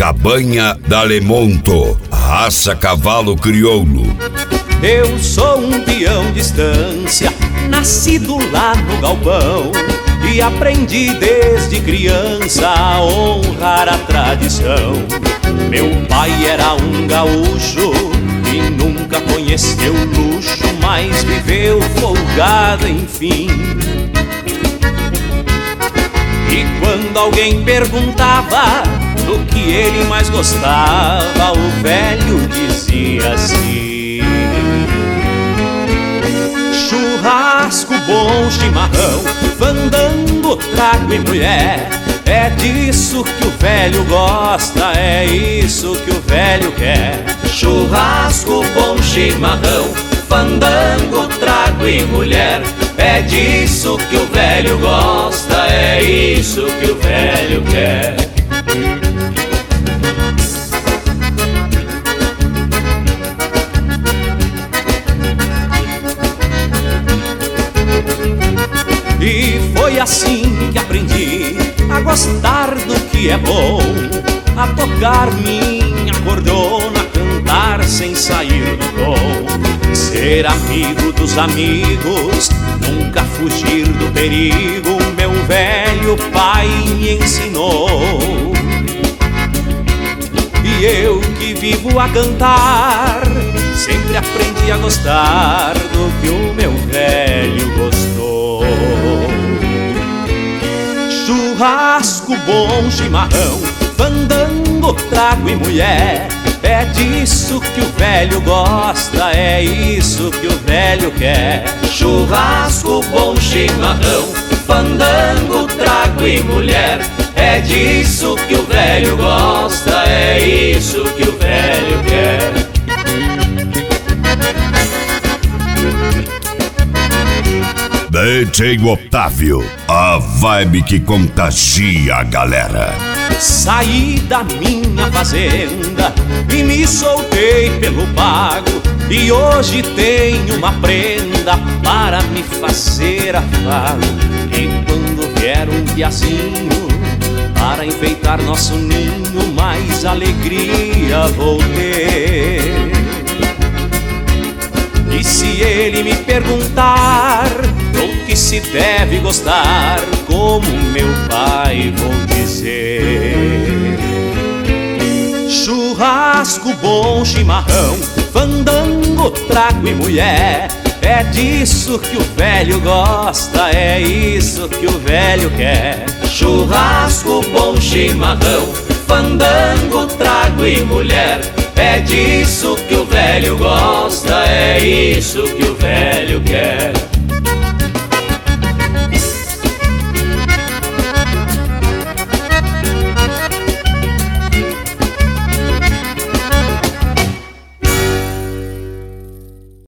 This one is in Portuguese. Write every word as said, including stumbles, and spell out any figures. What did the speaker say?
Cabanha da Lemonto, raça cavalo crioulo. Eu sou um peão de estância, nascido lá no galpão, e aprendi desde criança a honrar a tradição. Meu pai era um gaúcho e nunca conheceu luxo, mas viveu folgado, enfim. E quando alguém perguntava do que ele mais gostava, o velho dizia assim: churrasco, bom chimarrão, fandango, trago e mulher. É disso que o velho gosta, é isso que o velho quer. Churrasco, bom chimarrão, fandango, trago e mulher. É disso que o velho gosta, é isso que o velho quer. E foi assim que aprendi a gostar do que é bom, a tocar minha cordona, cantar sem sair do tom, ser amigo dos amigos, nunca fugir do perigo, meu velho pai me ensinou. E eu que vivo a cantar, sempre aprendi a gostar do que o meu velho gostou. Churrasco, bom chimarrão, fandango, trago e mulher. É disso que o velho gosta, é isso que o velho quer. Churrasco, bom chimarrão, fandango, trago e mulher. É disso que o velho gosta, é isso que o velho quer. D J Otávio, a vibe que contagia a galera. Saí da minha fazenda e me soltei pelo pago, e hoje tenho uma prenda para me fazer afago. E quando vier um piazinho para enfeitar nosso ninho, mais alegria vou ter. E se ele me perguntar do que se deve gostar, como meu pai vou dizer: churrasco, bom chimarrão, fandango, trago e mulher. É disso que o velho gosta, é isso que o velho quer. Churrasco, bom chimarrão, fandango, trago e mulher. É disso que o velho gosta, é isso que o velho quer.